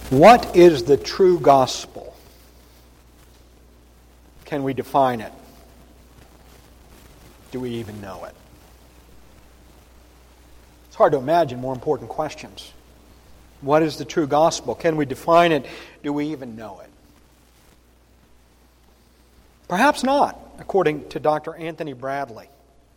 What is the true gospel? Can we define it? Do we even know it? It's hard to imagine more important questions. What is the true gospel? Can we define it? Do we even know it? Perhaps not, according to Dr. Anthony Bradley.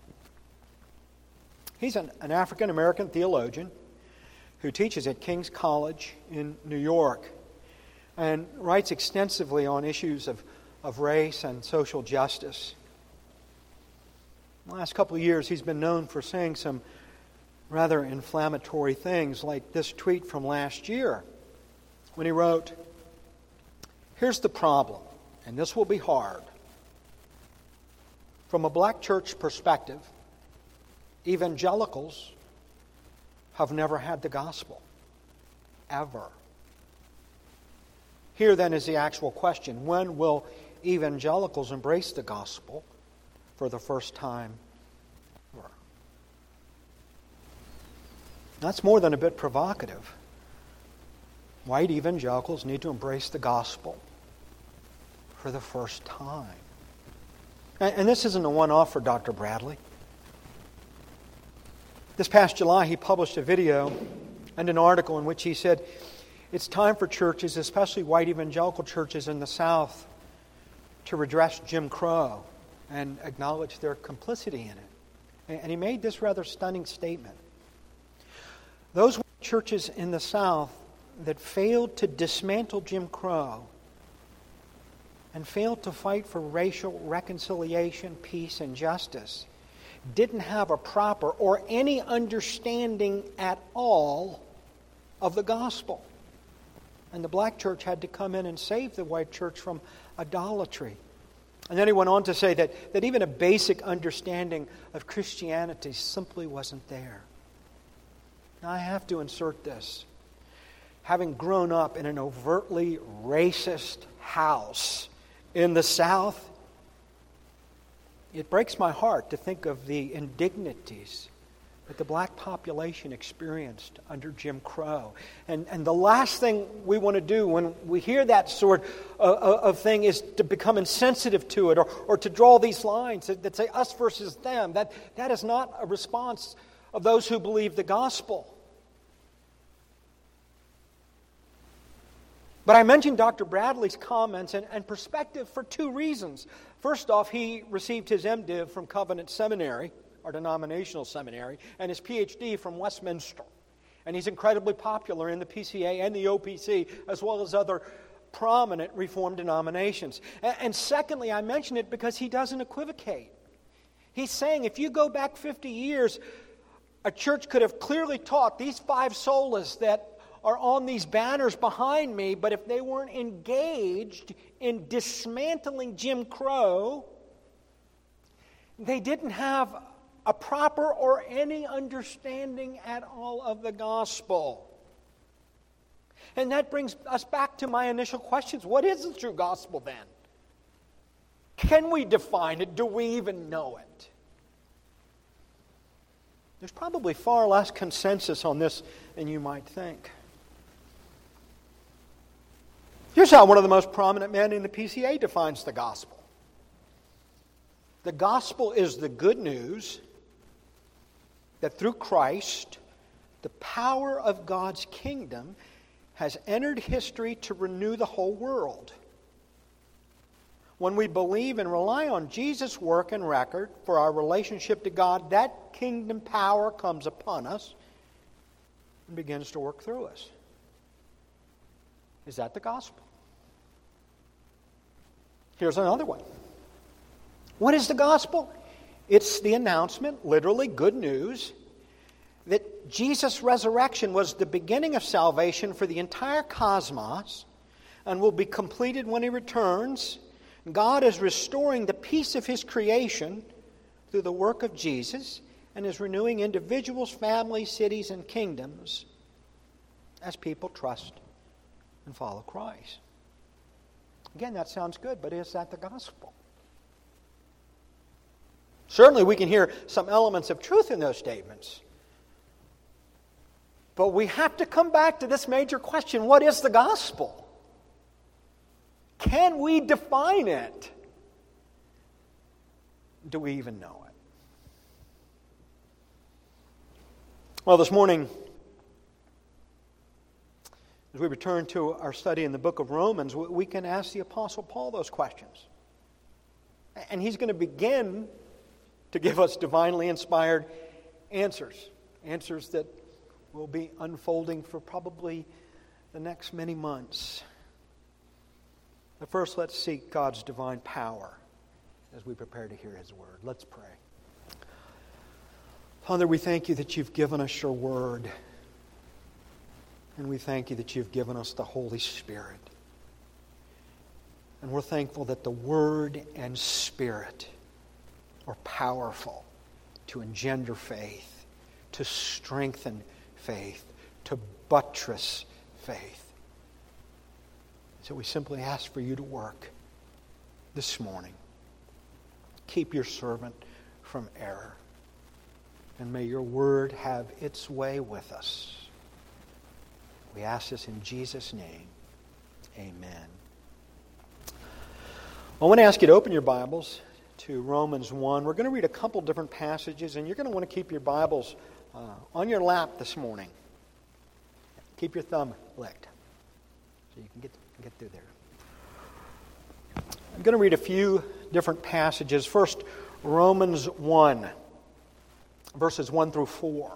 He's an African-American theologian who teaches at King's College in New York and writes extensively on issues of race and social justice. The last couple of years, he's been known for saying some rather inflammatory things, like this tweet from last year when he wrote, "Here's the problem, and this will be hard. From a black church perspective, evangelicals have never had the gospel, ever." Here then is the actual question: when will evangelicals embrace the gospel for the first time ever? That's more than a bit provocative. White evangelicals need to embrace the gospel for the first time. And this isn't a one-off for Dr. Bradley. This past July, he published a video and an article in which he said, it's time for churches, especially white evangelical churches in the South, to redress Jim Crow and acknowledge their complicity in it. And he made this rather stunning statement. Those churches in the South that failed to dismantle Jim Crow and failed to fight for racial reconciliation, peace, and justice didn't have a proper or any understanding at all of the gospel. And the black church had to come in and save the white church from idolatry. And then he went on to say that even a basic understanding of Christianity simply wasn't there. Now I have to insert this. Having grown up in an overtly racist house in the South, it breaks my heart to think of the indignities that the black population experienced under Jim Crow. And the last thing we want to do when we hear that sort of thing is to become insensitive to it or to draw these lines that say us versus them. That is not a response of those who believe the gospel. But I mentioned Dr. Bradley's comments and perspective for two reasons. First off, he received his MDiv from Covenant Seminary, our denominational seminary, and his PhD from Westminster. And he's incredibly popular in the PCA and the OPC, as well as other prominent Reformed denominations. And secondly, I mention it because he doesn't equivocate. He's saying if you go back 50 years, a church could have clearly taught these 5 solas that are on these banners behind me, but if they weren't engaged in dismantling Jim Crow, they didn't have a proper or any understanding at all of the gospel. And that brings us back to my initial questions. What is the true gospel then? Can we define it? Do we even know it? There's probably far less consensus on this than you might think. Here's how one of the most prominent men in the PCA defines the gospel. The gospel is the good news that through Christ, the power of God's kingdom has entered history to renew the whole world. When we believe and rely on Jesus' work and record for our relationship to God, that kingdom power comes upon us and begins to work through us. Is that the gospel? Here's another one. What is the gospel? It's the announcement, literally good news, that Jesus' resurrection was the beginning of salvation for the entire cosmos and will be completed when He returns. God is restoring the peace of His creation through the work of Jesus and is renewing individuals, families, cities, and kingdoms as people trust and follow Christ. Again, that sounds good, but is that the gospel? Certainly we can hear some elements of truth in those statements. But we have to come back to this major question: what is the gospel? Can we define it? Do we even know it? Well, this morning, as we return to our study in the book of Romans, we can ask the Apostle Paul those questions. And he's going to begin to give us divinely inspired answers. Answers that will be unfolding for probably the next many months. But first, let's seek God's divine power as we prepare to hear His Word. Let's pray. Father, we thank You that You've given us Your Word. And we thank You that You've given us the Holy Spirit. And we're thankful that the Word and Spirit are powerful to engender faith, to strengthen faith, to buttress faith. So we simply ask for You to work this morning. Keep Your servant from error. And may Your Word have its way with us. We ask this in Jesus' name. Amen. I want to ask you to open your Bibles to Romans 1. We're going to read a couple different passages, and you're going to want to keep your Bibles on your lap this morning. Keep your thumb licked so you can get through there. I'm going to read a few different passages. First, Romans 1, verses 1 through 4.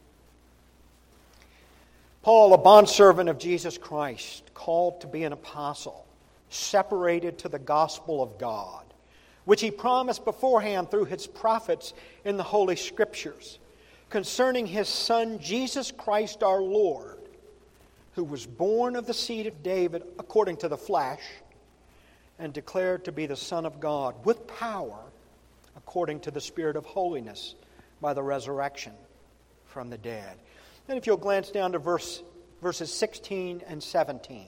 Paul, a bondservant of Jesus Christ, called to be an apostle, separated to the gospel of God, which He promised beforehand through His prophets in the Holy Scriptures, concerning His Son, Jesus Christ our Lord, who was born of the seed of David according to the flesh, and declared to be the Son of God, with power, according to the Spirit of holiness, by the resurrection from the dead. And if you'll glance down to verses 16 and 17.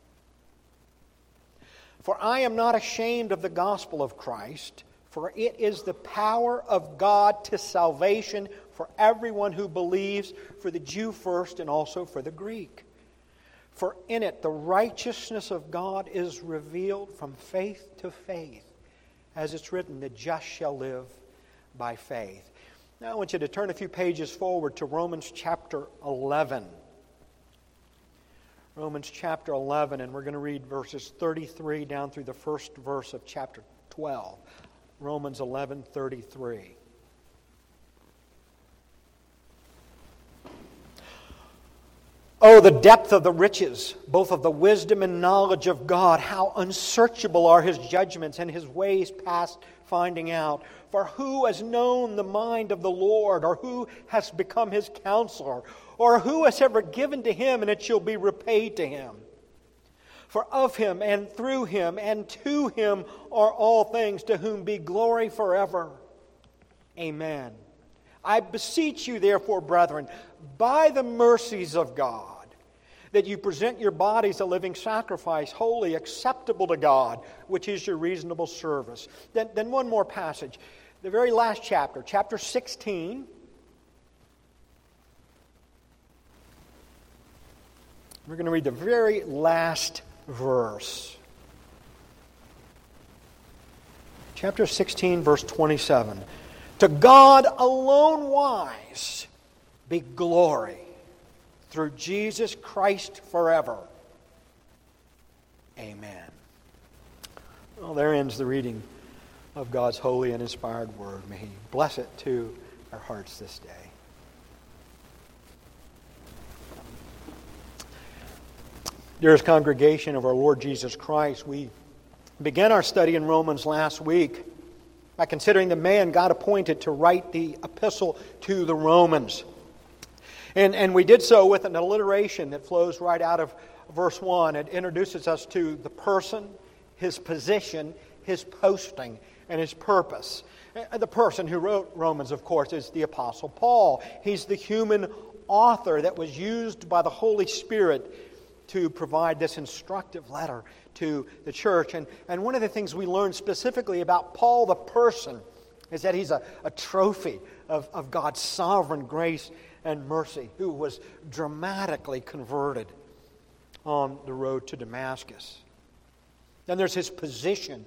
For I am not ashamed of the gospel of Christ, for it is the power of God to salvation for everyone who believes, for the Jew first and also for the Greek. For in it the righteousness of God is revealed from faith to faith, as it's written, the just shall live by faith. Now I want you to turn a few pages forward to Romans chapter 11. Romans chapter 11, and we're going to read verses 33 down through the first verse of chapter 12. Romans 11:33. Oh, the depth of the riches, both of the wisdom and knowledge of God. How unsearchable are His judgments and His ways past finding out. For who has known the mind of the Lord, or who has become His counselor, or who has ever given to Him, and it shall be repaid to him? For of Him, and through Him, and to Him are all things, to whom be glory forever. Amen. I beseech you, therefore, brethren, by the mercies of God, that you present your bodies a living sacrifice, holy, acceptable to God, which is your reasonable service. Then one more passage. The very last chapter, chapter 16. We're going to read the very last verse. Chapter 16, verse 27. To God alone wise be glory through Jesus Christ forever. Amen. Well, there ends the reading of God's holy and inspired word. May He bless it to our hearts this day. Dearest congregation of our Lord Jesus Christ, we began our study in Romans last week by considering the man God appointed to write the epistle to the Romans. And we did so with an alliteration that flows right out of verse 1. It introduces us to the person, his position, his posting, and his purpose. The person who wrote Romans, of course, is the Apostle Paul. He's the human author that was used by the Holy Spirit to provide this instructive letter to the church. And one of the things we learned specifically about Paul the person is that he's a trophy of God's sovereign grace and mercy, who was dramatically converted on the road to Damascus. Then there's his position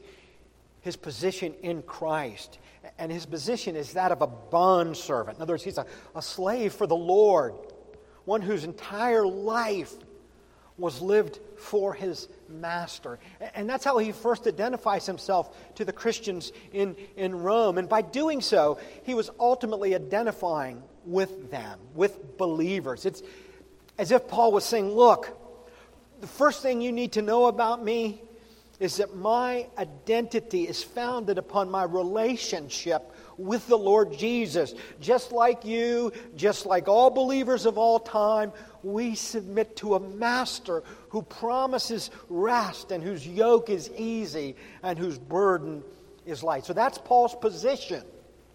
in Christ. And his position is that of a bondservant. In other words, he's a slave for the Lord, one whose entire life was lived for his master. And that's how he first identifies himself to the Christians in Rome. And by doing so, he was ultimately identifying with them, with believers. It's as if Paul was saying, look, the first thing you need to know about me is that my identity is founded upon my relationship with the Lord Jesus. Just like you, just like all believers of all time, we submit to a master who promises rest and whose yoke is easy and whose burden is light. So that's Paul's position.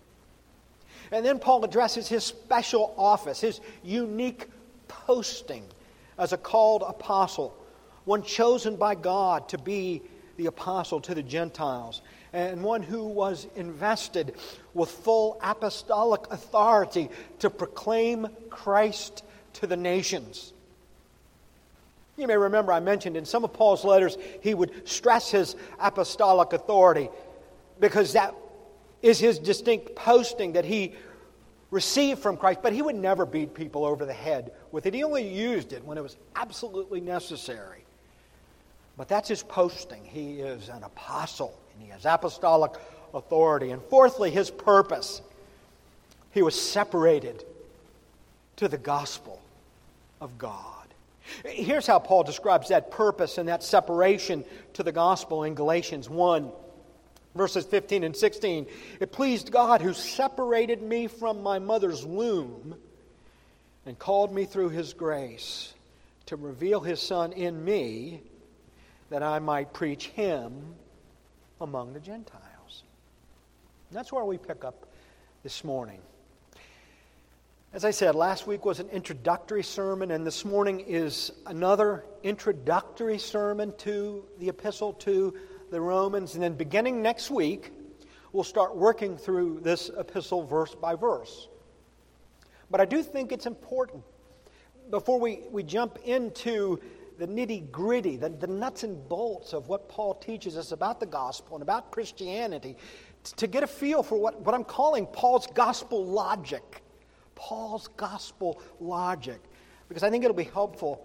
And then Paul addresses his special office, his unique posting as a called apostle, one chosen by God to be the apostle to the Gentiles, and one who was invested with full apostolic authority to proclaim Christ to the nations. You may remember I mentioned in some of Paul's letters he would stress his apostolic authority because that is his distinct posting that he received from Christ, but he would never beat people over the head with it. He only used it when it was absolutely necessary. But that's his posting. He is an apostle, and he has apostolic authority. And fourthly, his purpose. He was separated to the gospel of God. Here's how Paul describes that purpose and that separation to the gospel in Galatians 1, verses 15 and 16. It pleased God who separated me from my mother's womb and called me through his grace to reveal his Son in me, that I might preach him among the Gentiles. And that's where we pick up this morning. As I said, last week was an introductory sermon, and this morning is another introductory sermon to the epistle to the Romans. And then beginning next week, we'll start working through this epistle verse by verse. But I do think it's important, before we jump into the nitty-gritty, the nuts and bolts of what Paul teaches us about the gospel and about Christianity, to get a feel for what I'm calling Paul's gospel logic. Paul's gospel logic. Because I think it'll be helpful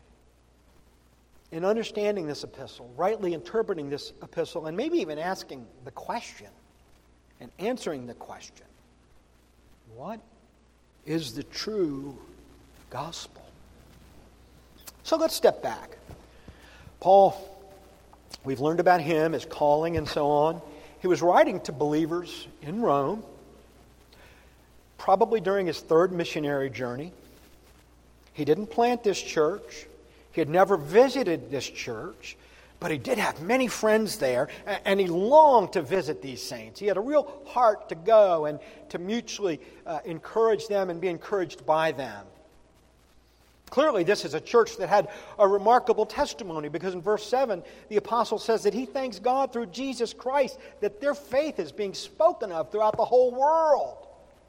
in understanding this epistle, rightly interpreting this epistle, and maybe even asking the question and answering the question, what is the true gospel? So let's step back. Paul, we've learned about him, his calling and so on. He was writing to believers in Rome, probably during his third missionary journey. He didn't plant this church. He had never visited this church, but he did have many friends there, and he longed to visit these saints. He had a real heart to go and to mutually encourage them and be encouraged by them. Clearly, this is a church that had a remarkable testimony, because in verse 7, the apostle says that he thanks God through Jesus Christ that their faith is being spoken of throughout the whole world.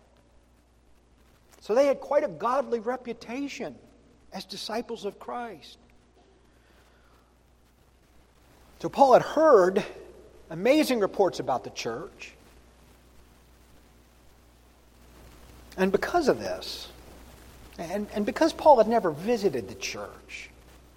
So they had quite a godly reputation as disciples of Christ. So Paul had heard amazing reports about the church. And because of this, and because Paul had never visited the church,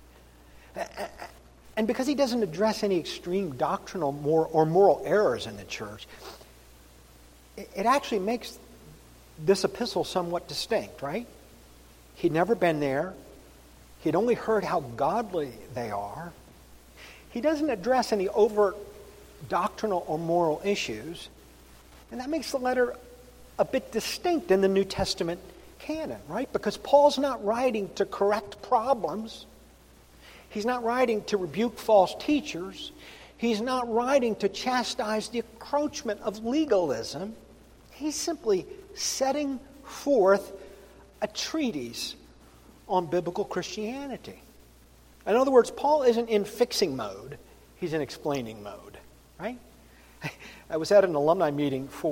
and because he doesn't address any extreme doctrinal or moral errors in the church, it actually makes this epistle somewhat distinct, right? He'd never been there. He'd only heard how godly they are. He doesn't address any overt doctrinal or moral issues, and that makes the letter a bit distinct in the New Testament canon, right? Because Paul's not writing to correct problems. He's not writing to rebuke false teachers. He's not writing to chastise the encroachment of legalism. He's simply setting forth a treatise on biblical Christianity. In other words, Paul isn't in fixing mode. He's in explaining mode, right? I was at an alumni meeting for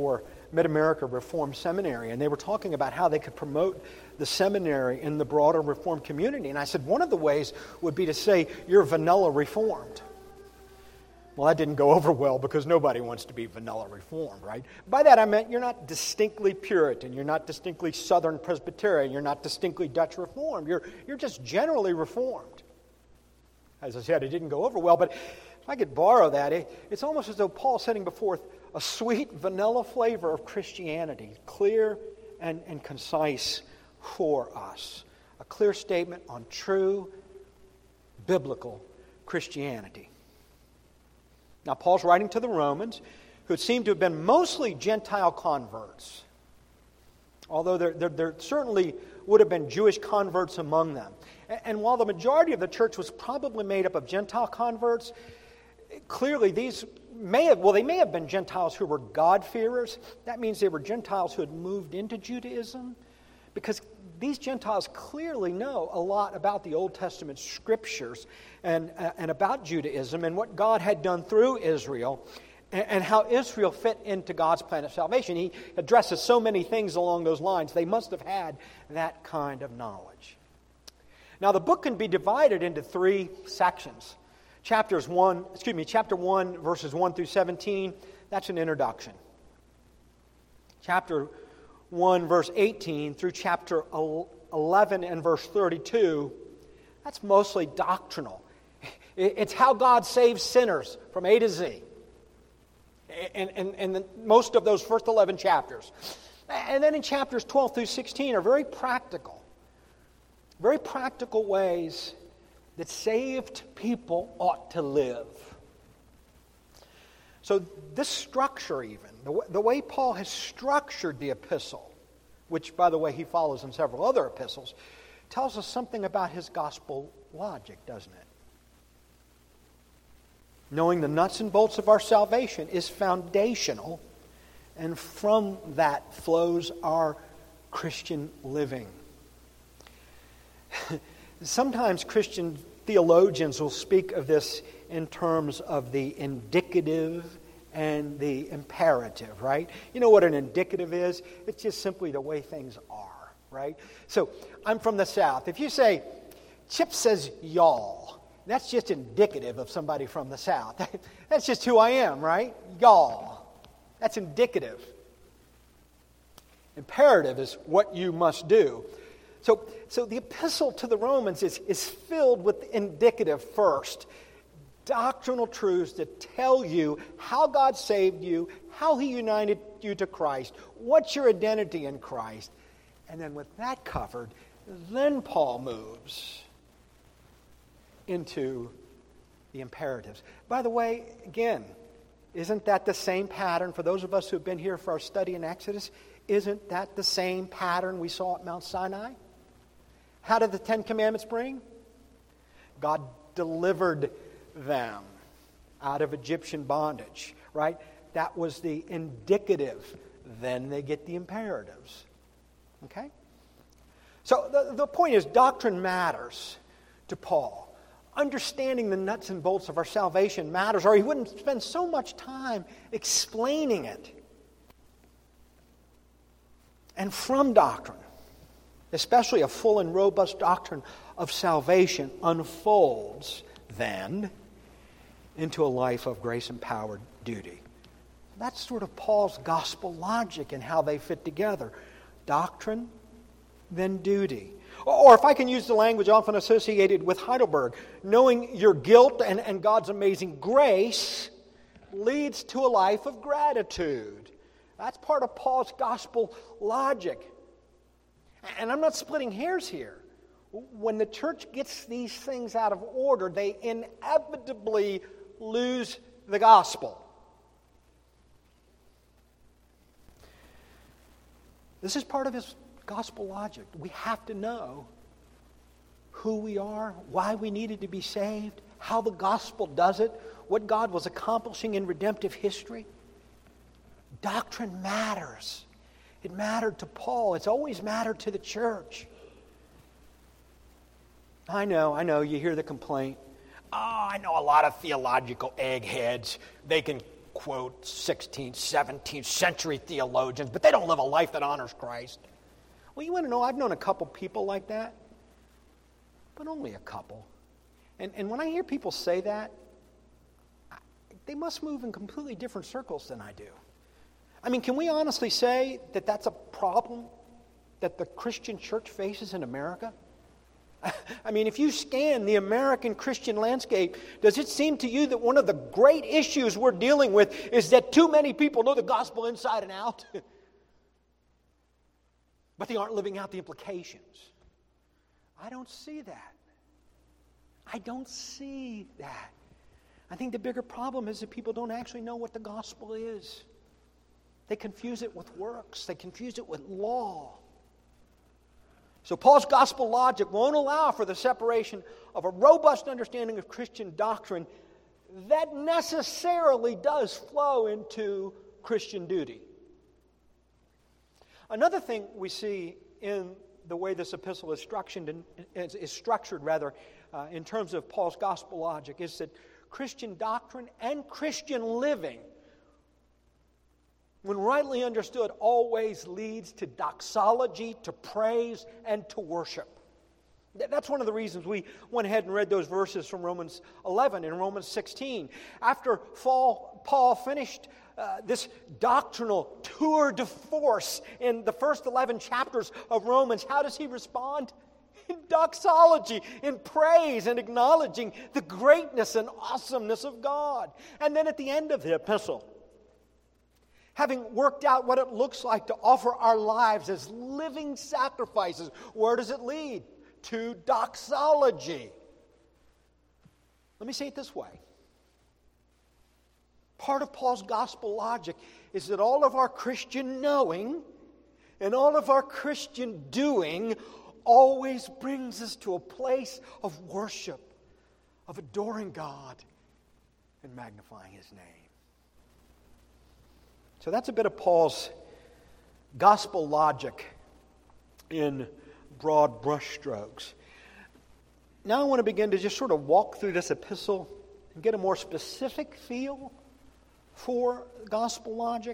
Mid-America Reformed Seminary, and they were talking about how they could promote the seminary in the broader Reformed community. And I said, one of the ways would be to say, you're vanilla Reformed. Well, that didn't go over well because nobody wants to be vanilla Reformed, right? By that I meant you're not distinctly Puritan, you're not distinctly Southern Presbyterian, you're not distinctly Dutch Reformed, you're just generally Reformed. As I said, it didn't go over well, but if I could borrow that, it's almost as though Paul's setting before a sweet vanilla flavor of Christianity, clear and concise for us. A clear statement on true biblical Christianity. Now, Paul's writing to the Romans, who seem to have been mostly Gentile converts, although there certainly would have been Jewish converts among them. And while the majority of the church was probably made up of Gentile converts, clearly they may have been Gentiles who were God-fearers. That means they were Gentiles who had moved into Judaism, because these Gentiles clearly know a lot about the Old Testament scriptures and about Judaism and what God had done through Israel and how Israel fit into God's plan of salvation. He addresses so many things along those lines. They must have had that kind of knowledge. Now, the book can be divided into 3 sections. Chapter 1, verses 1 through 17, that's an introduction. Chapter 1, verse 18 through chapter 11 and verse 32, that's mostly doctrinal. It's how God saves sinners from A to Z. And most of those first 11 chapters. And then in chapters 12 through 16 are very practical ways that saved people ought to live. So this structure even, the way Paul has structured the epistle, which, by the way, he follows in several other epistles, tells us something about his gospel logic, doesn't it? Knowing the nuts and bolts of our salvation is foundational, and from that flows our Christian living. Sometimes Christian theologians will speak of this in terms of the indicative and the imperative, right? You know what an indicative is? It's just simply the way things are, right? So, I'm from the South. If you say, Chip says y'all, that's just indicative of somebody from the South. That's just who I am, right? Y'all. That's indicative. Imperative is what you must do. So the epistle to the Romans is filled with indicative first. Doctrinal truths that tell you how God saved you, how He united you to Christ, what's your identity in Christ. And then with that covered, then Paul moves into the imperatives. By the way, again, isn't that the same pattern for those of us who have been here for our study in Exodus? Isn't that the same pattern we saw at Mount Sinai? How did the 10 Commandments bring? God delivered them out of Egyptian bondage, right? That was the indicative. Then they get the imperatives. Okay? So the point is, doctrine matters to Paul. Understanding the nuts and bolts of our salvation matters, or he wouldn't spend so much time explaining it. And from doctrine, especially a full and robust doctrine of salvation, unfolds then into a life of grace-empowered duty. That's sort of Paul's gospel logic and how they fit together. Doctrine, then duty. Or if I can use the language often associated with Heidelberg, knowing your guilt and God's amazing grace leads to a life of gratitude. That's part of Paul's gospel logic. And I'm not splitting hairs here. When the church gets these things out of order, they inevitably lose the gospel. This is part of his gospel logic. We have to know who we are, why we needed to be saved, how the gospel does it, what God was accomplishing in redemptive history. Doctrine matters. It mattered to Paul. It's always mattered to the church. I know, you hear the complaint. Oh, I know a lot of theological eggheads. They can quote 16th, 17th century theologians, but they don't live a life that honors Christ. Well, you want to know, I've known a couple people like that, but only a couple. And when I hear people say that, they must move in completely different circles than I do. I mean, can we honestly say that that's a problem that the Christian church faces in America? I mean, if you scan the American Christian landscape, does it seem to you that one of the great issues we're dealing with is that too many people know the gospel inside and out, but they aren't living out the implications? I don't see that. I don't see that. I think the bigger problem is that people don't actually know what the gospel is. They confuse it with works. They confuse it with law. So Paul's gospel logic won't allow for the separation of a robust understanding of Christian doctrine that necessarily does flow into Christian duty. Another thing we see in the way this epistle is structured, in terms of Paul's gospel logic, is that Christian doctrine and Christian living, when rightly understood, always leads to doxology, to praise, and to worship. That's one of the reasons we went ahead and read those verses from Romans 11 and Romans 16. After Paul finished this doctrinal tour de force in the first 11 chapters of Romans, how does he respond? In doxology, in praise, and acknowledging the greatness and awesomeness of God. And then at the end of the epistle, having worked out what it looks like to offer our lives as living sacrifices, where does it lead? To doxology. Let me say it this way. Part of Paul's gospel logic is that all of our Christian knowing and all of our Christian doing always brings us to a place of worship, of adoring God and magnifying His name. So that's a bit of Paul's gospel logic in broad brushstrokes. Now I want to begin to just sort of walk through this epistle and get a more specific feel for gospel logic.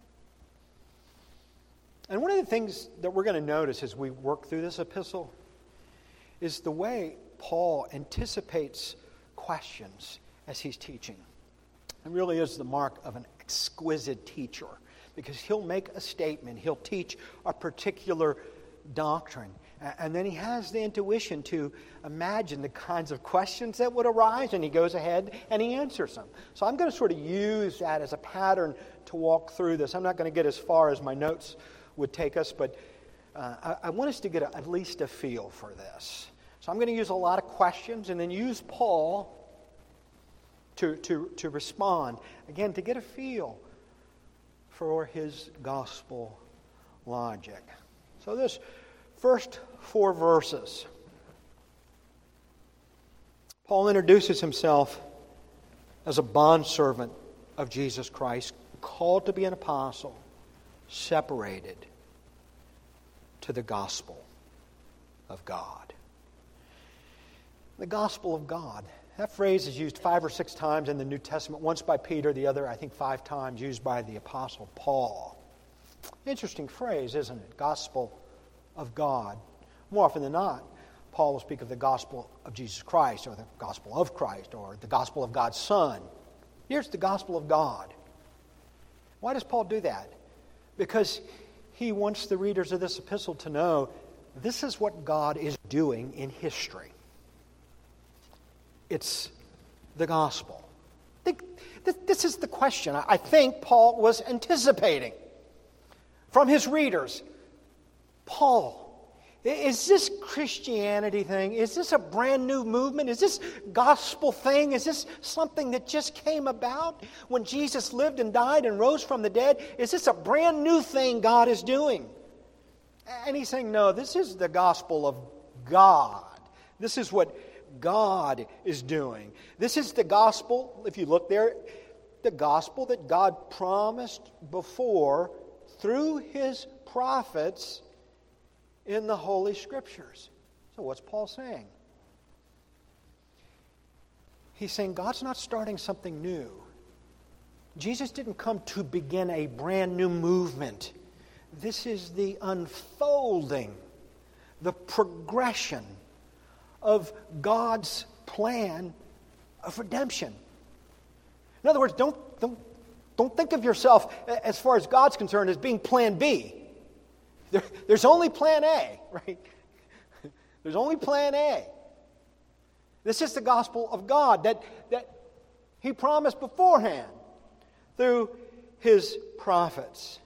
And one of the things that we're going to notice as we work through this epistle is the way Paul anticipates questions as he's teaching. It really is the mark of an exquisite teacher, because he'll make a statement, he'll teach a particular doctrine, and then he has the intuition to imagine the kinds of questions that would arise, and he goes ahead and he answers them. So I'm going to sort of use that as a pattern to walk through this. I'm not going to get as far as my notes would take us, but I want us to get at least a feel for this. So I'm going to use a lot of questions and then use Paul to respond, again, to get a feel for his gospel logic. So this first 4 verses, Paul introduces himself as a bondservant of Jesus Christ, called to be an apostle, separated to the gospel of God. The gospel of God. That phrase is used 5 or 6 times in the New Testament, once by Peter, the other, I think, 5 times used by the Apostle Paul. Interesting phrase, isn't it? Gospel of God. More often than not, Paul will speak of the gospel of Jesus Christ, or the gospel of Christ, or the gospel of God's Son. Here's the gospel of God. Why does Paul do that? Because he wants the readers of this epistle to know this is what God is doing in history. It's the gospel. This is the question I think Paul was anticipating from his readers. Paul, is this Christianity thing? Is this a brand new movement? Is this gospel thing? Is this something that just came about when Jesus lived and died and rose from the dead? Is this a brand new thing God is doing? And he's saying, no, this is the gospel of God. This is what God is doing. This is the gospel, if you look there, the gospel that God promised before through His prophets in the Holy Scriptures. So what's Paul saying? He's saying God's not starting something new. Jesus didn't come to begin a brand new movement. This is the unfolding, the progression of God's plan of redemption. In other words, don't think of yourself, as far as God's concerned, as being plan B. There's only plan A, right? There's only plan A. This is the gospel of God that He promised beforehand through His prophets.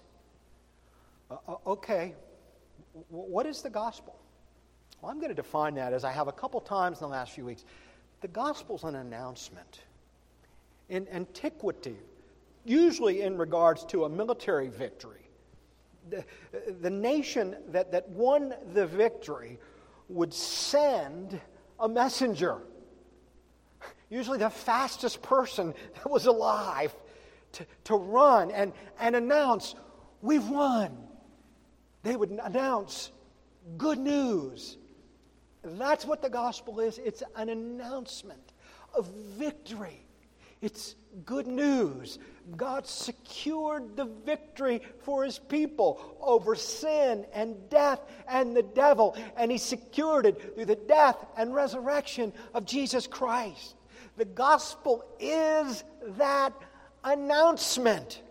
Okay, what is the gospel? Well, I'm going to define that, as I have a couple times in the last few weeks. The gospel's an announcement. In antiquity, usually in regards to a military victory, the nation that won the victory would send a messenger, usually the fastest person that was alive, to run and announce, "We've won." They would announce good news. That's what the gospel is. It's an announcement of victory. It's good news. God secured the victory for His people over sin and death and the devil, and He secured it through the death and resurrection of Jesus Christ. The gospel is that announcement.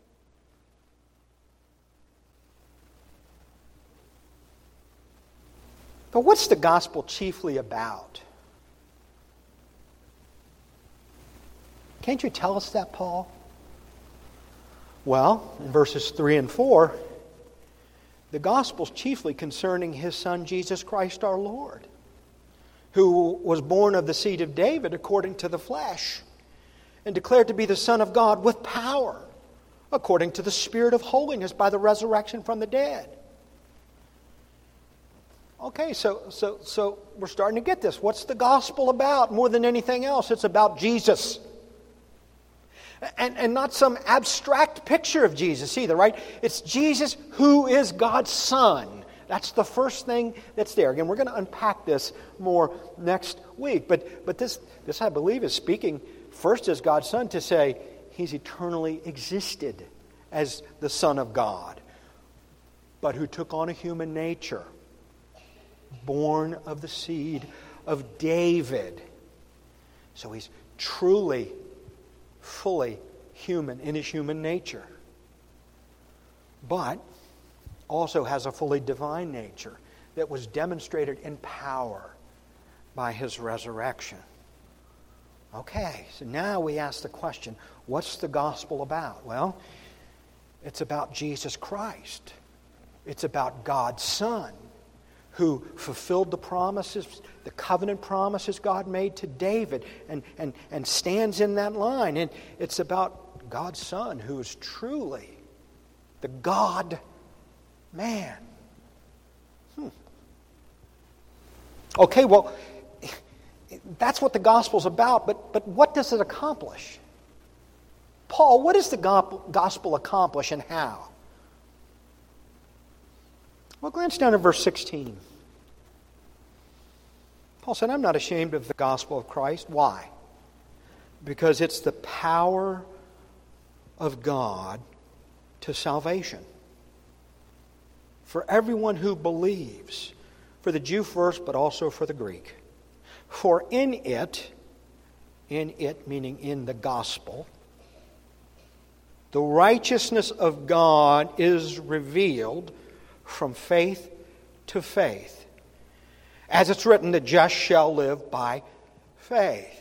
But what's the gospel chiefly about? Can't you tell us that, Paul? Well, in verses 3 and 4, the gospel's chiefly concerning His Son, Jesus Christ our Lord, who was born of the seed of David according to the flesh, and declared to be the Son of God with power, according to the Spirit of holiness by the resurrection from the dead. Okay, so we're starting to get this. What's the gospel about? More than anything else, it's about Jesus. And not some abstract picture of Jesus either, right? It's Jesus who is God's Son. That's the first thing that's there. Again, we're going to unpack this more next week. But this I believe, is speaking first as God's Son to say He's eternally existed as the Son of God, but who took on a human nature, born of the seed of David. So He's truly, fully human in His human nature, but also has a fully divine nature that was demonstrated in power by His resurrection. Okay, so now we ask the question, what's the gospel about? Well, it's about Jesus Christ. It's about God's Son, who fulfilled the promises, the covenant promises God made to David, and stands in that line. And it's about God's Son, who is truly the God-man. Okay, well, that's what the gospel's about, but what does it accomplish? Paul, what does the gospel accomplish and how? Well, glance down at verse 16. Paul said, "I'm not ashamed of the gospel of Christ." Why? Because it's the power of God to salvation for everyone who believes, for the Jew first, but also for the Greek. For in it meaning in the gospel, the righteousness of God is revealed from faith to faith. As it's written, the just shall live by faith.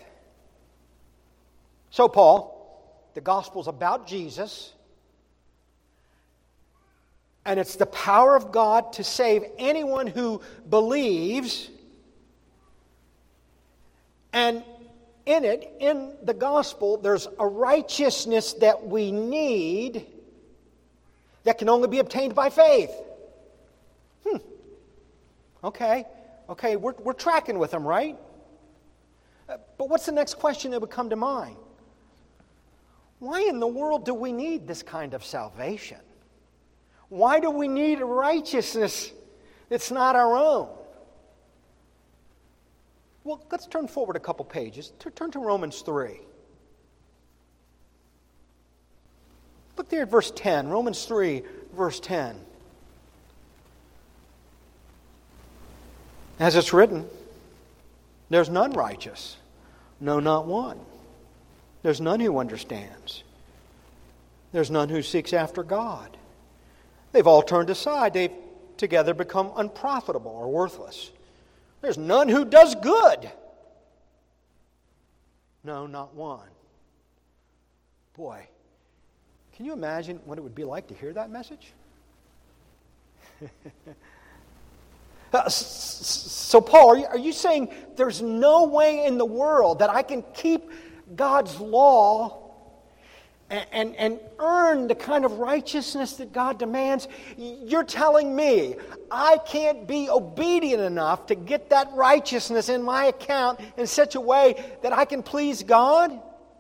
So, Paul, the gospel's about Jesus, and it's the power of God to save anyone who believes. And in the gospel, there's a righteousness that we need that can only be obtained by faith. Okay, we're tracking with them, right? But what's the next question that would come to mind? Why in the world do we need this kind of salvation? Why do we need a righteousness that's not our own? Well, let's turn forward a couple pages. Turn to Romans 3. there at verse 10, Romans 3, verse 10. As it's written, there's none righteous, no, not one. There's none who understands. There's none who seeks after God. They've all turned aside. They've together become unprofitable or worthless. There's none who does good. No, not one. Boy, can you imagine what it would be like to hear that message? So, Paul, are you saying there's no way in the world that I can keep God's law and earn the kind of righteousness that God demands? You're telling me I can't be obedient enough to get that righteousness in my account in such a way that I can please God?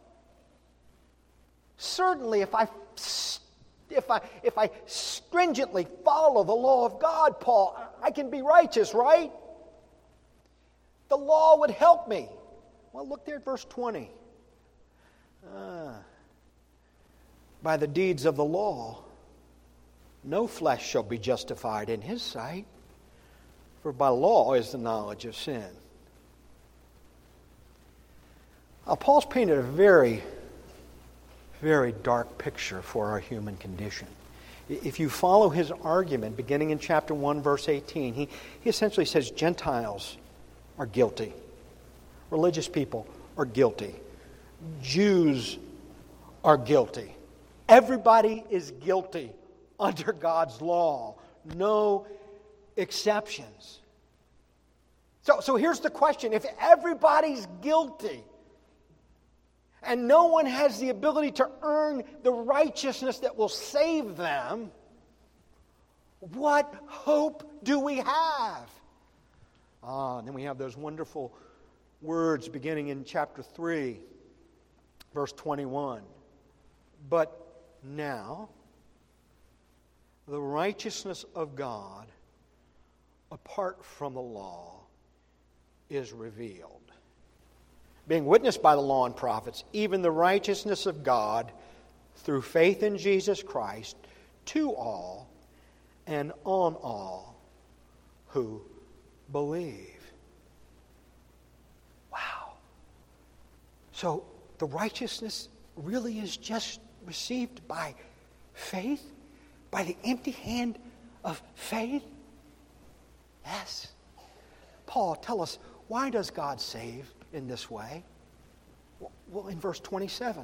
Certainly, if I stringently follow the law of God, Paul, I can be righteous, right? The law would help me. Well, look there at verse 20. By the deeds of the law, no flesh shall be justified in his sight, for by law is the knowledge of sin. Now, Paul's painted a very, very dark picture for our human condition. If you follow his argument, beginning in chapter 1, verse 18, he essentially says Gentiles are guilty. Religious people are guilty. Jews are guilty. Everybody is guilty under God's law. No exceptions. So here's the question. If everybody's guilty and no one has the ability to earn the righteousness that will save them, what hope do we have? And then we have those wonderful words beginning in chapter 3, verse 21. But now, the righteousness of God, apart from the law, is revealed, being witnessed by the law and prophets, even the righteousness of God through faith in Jesus Christ to all and on all who believe. Wow. So the righteousness really is just received by faith? By the empty hand of faith? Yes. Paul, tell us, why does God save in this way? Well, in verse 27.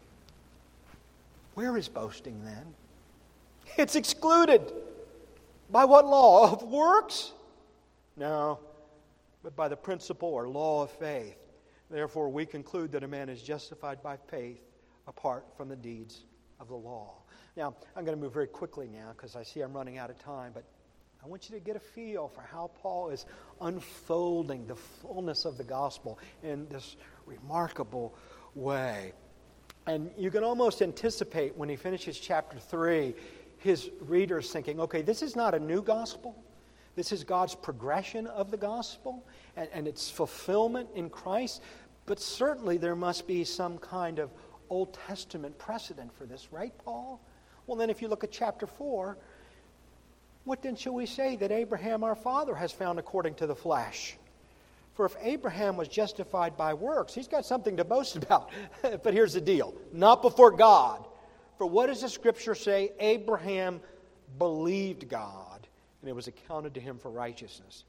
Where is boasting then? It's excluded. By what law? Of works? No, but by the principle or law of faith. Therefore, we conclude that a man is justified by faith apart from the deeds of the law. Now, I'm going to move very quickly now because I see I'm running out of time, but I want you to get a feel for how Paul is unfolding the fullness of the gospel in this remarkable way. And you can almost anticipate when he finishes chapter 3, his readers thinking, okay, this is not a new gospel. This is God's progression of the gospel and its fulfillment in Christ. But certainly there must be some kind of Old Testament precedent for this, right, Paul? Well, then if you look at chapter 4, what then shall we say that Abraham our father has found according to the flesh? For if Abraham was justified by works, he's got something to boast about. But here's the deal. Not before God. For what does the Scripture say? Abraham believed God, and it was accounted to him for righteousness.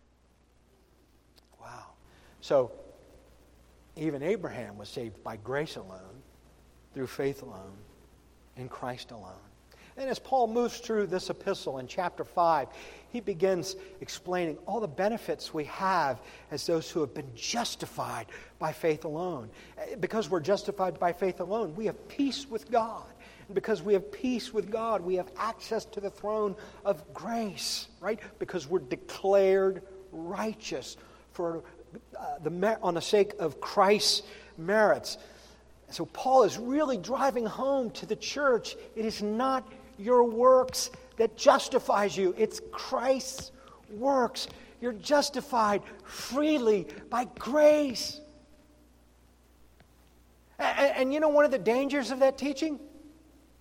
Wow. So, even Abraham was saved by grace alone, through faith alone, in Christ alone. And as Paul moves through this epistle in chapter 5, he begins explaining all the benefits we have as those who have been justified by faith alone. Because we're justified by faith alone, we have peace with God. And because we have peace with God, we have access to the throne of grace, right? Because we're declared righteous for on the sake of Christ's merits. So Paul is really driving home to the church. It is not your works that justifies you. It's Christ's works. You're justified freely by grace. And you know one of the dangers of that teaching?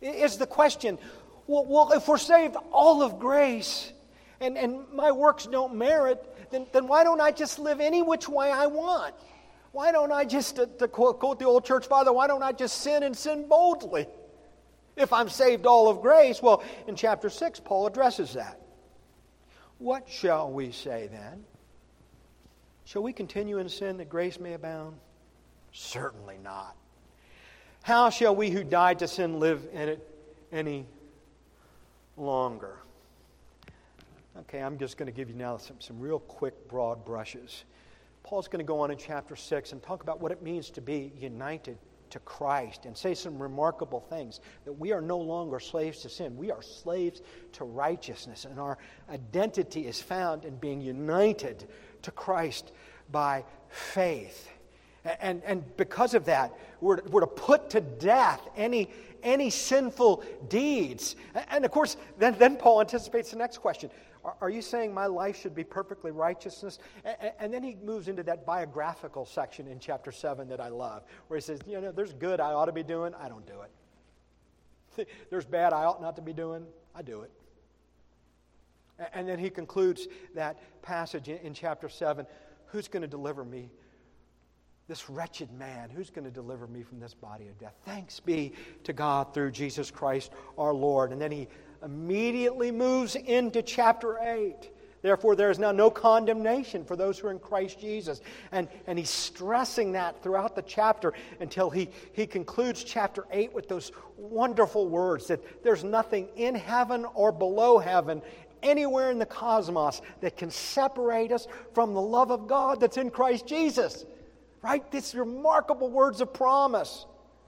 is the question, well, if we're saved all of grace and my works don't merit, then why don't I just live any which way I want? Why don't I just, to quote the old church father, why don't I just sin and sin boldly? If I'm saved all of grace, well, in chapter 6, Paul addresses that. What shall we say then? Shall we continue in sin that grace may abound? Certainly not. How shall we who died to sin live in it any longer? Okay, I'm just going to give you now some real quick, broad brushes. Paul's going to go on in chapter 6 and talk about what it means to be united to Christ and say some remarkable things. That we are no longer slaves to sin. We are slaves to righteousness. And our identity is found in being united to Christ by faith. And because of that, we're to put to death any sinful deeds. And of course, then Paul anticipates the next question. Are you saying my life should be perfectly righteousness? And then he moves into that biographical section in chapter 7 that I love, where he says, there's good I ought to be doing, I don't do it. There's bad I ought not to be doing, I do it. And then he concludes that passage in chapter 7, who's going to deliver me? This wretched man, who's going to deliver me from this body of death? Thanks be to God through Jesus Christ our Lord. And then he immediately moves into chapter 8. Therefore, there is now no condemnation for those who are in Christ Jesus. And he's stressing that throughout the chapter until he concludes chapter 8 with those wonderful words that there's nothing in heaven or below heaven, anywhere in the cosmos, that can separate us from the love of God that's in Christ Jesus. Right? These remarkable words of promise.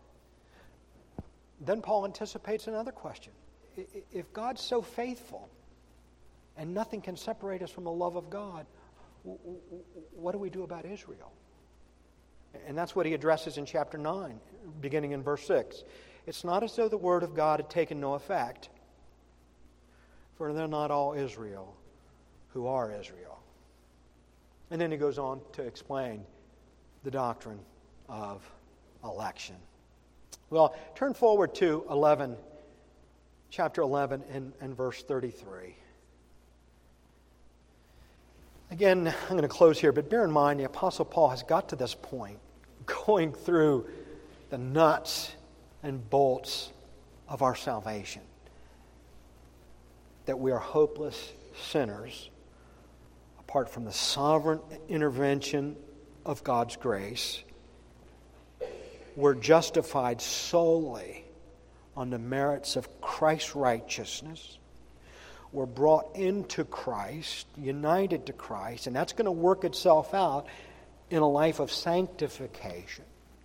Then Paul anticipates another question. If God's so faithful and nothing can separate us from the love of God, what do we do about Israel? And that's what he addresses in chapter 9, beginning in verse 6. It's not as though the word of God had taken no effect, for they're not all Israel who are Israel. And then he goes on to explain the doctrine of election. Well, turn forward to chapter 11 and verse 33. Again, I'm going to close here, but bear in mind the Apostle Paul has got to this point, going through the nuts and bolts of our salvation. That we are hopeless sinners apart from the sovereign intervention of God's grace. We're justified solely on the merits of Christ's righteousness. We're brought into Christ, united to Christ, and that's going to work itself out in a life of sanctification.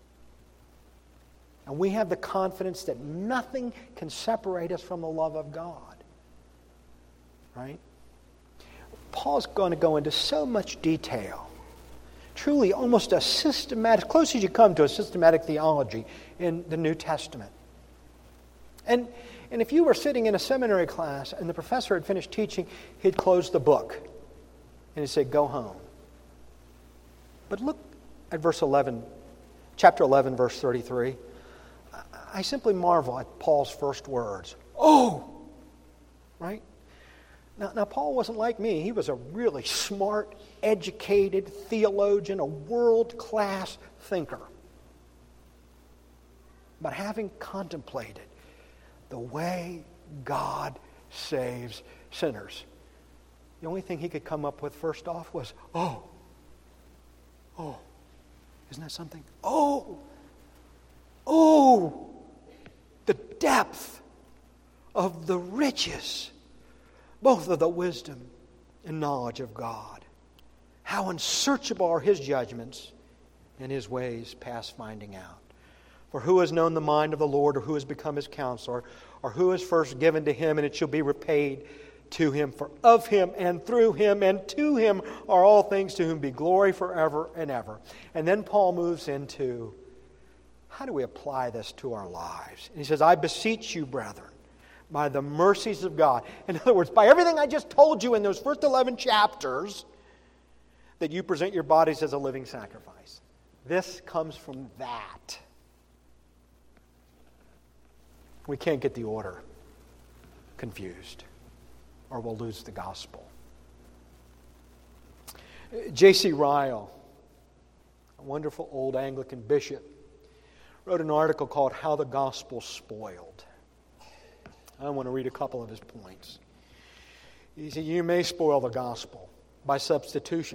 And we have the confidence that nothing can separate us from the love of God. Right? Paul's going to go into so much detail. Truly, almost a systematic, close as you come to a systematic theology in the New Testament. And if you were sitting in a seminary class and the professor had finished teaching, he'd close the book and he'd say, go home. But look at chapter 11, verse 33. I simply marvel at Paul's first words. Oh! Right? Now, Paul wasn't like me. He was a really smart, educated theologian, a world-class thinker. But having contemplated the way God saves sinners, the only thing he could come up with first off was, oh, isn't that something? Oh, the depth of the riches, both of the wisdom and knowledge of God. How unsearchable are His judgments and His ways past finding out. For who has known the mind of the Lord, or who has become His counselor, or who is first given to Him, and it shall be repaid to Him? For of Him, and through Him, and to Him are all things, to whom be glory forever and ever. And then Paul moves into, how do we apply this to our lives? And he says, I beseech you, brethren, by the mercies of God. In other words, by everything I just told you in those first 11 chapters, that you present your bodies as a living sacrifice. This comes from that. We can't get the order confused, or we'll lose the gospel. J.C. Ryle, a wonderful old Anglican bishop, wrote an article called How the Gospel Spoiled. I want to read a couple of his points. He said, you may spoil the gospel by substitution.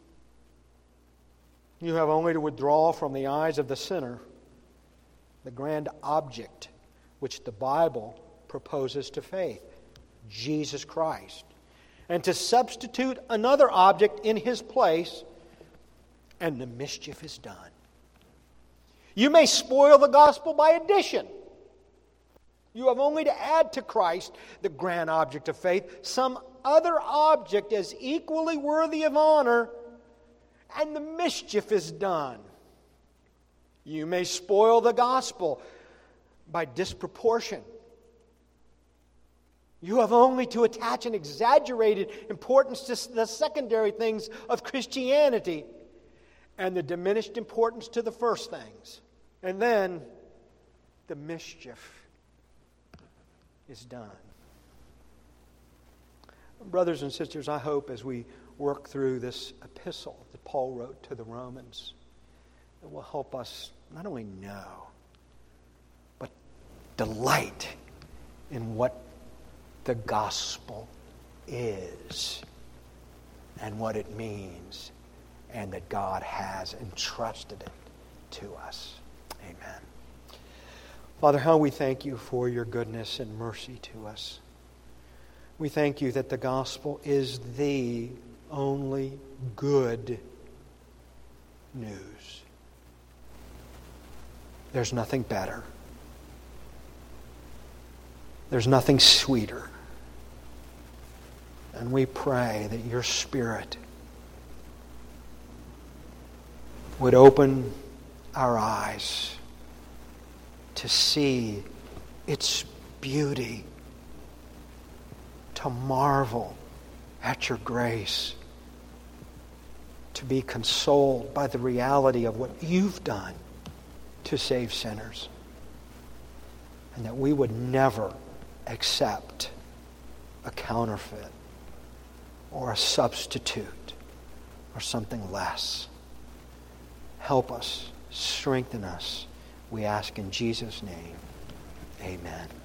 You have only to withdraw from the eyes of the sinner the grand object which the Bible proposes to faith, Jesus Christ, and to substitute another object in His place, and the mischief is done. You may spoil the gospel by addition. You have only to add to Christ, the grand object of faith, some other object as equally worthy of honor, and the mischief is done. You may spoil the gospel by disproportion. You have only to attach an exaggerated importance to the secondary things of Christianity and the diminished importance to the first things. And then the mischief is done. Brothers and sisters, I hope as we work through this epistle that Paul wrote to the Romans, it will help us not only know, but delight in what the gospel is and what it means, and that God has entrusted it to us. Amen. Father, how we thank you for your goodness and mercy to us. We thank you that the gospel is the only good news. There's nothing better. There's nothing sweeter. And we pray that your Spirit would open our eyes to see its beauty, to marvel at your grace, to be consoled by the reality of what you've done to save sinners, and that we would never accept a counterfeit or a substitute or something less. Help us, strengthen us, we ask in Jesus' name. Amen.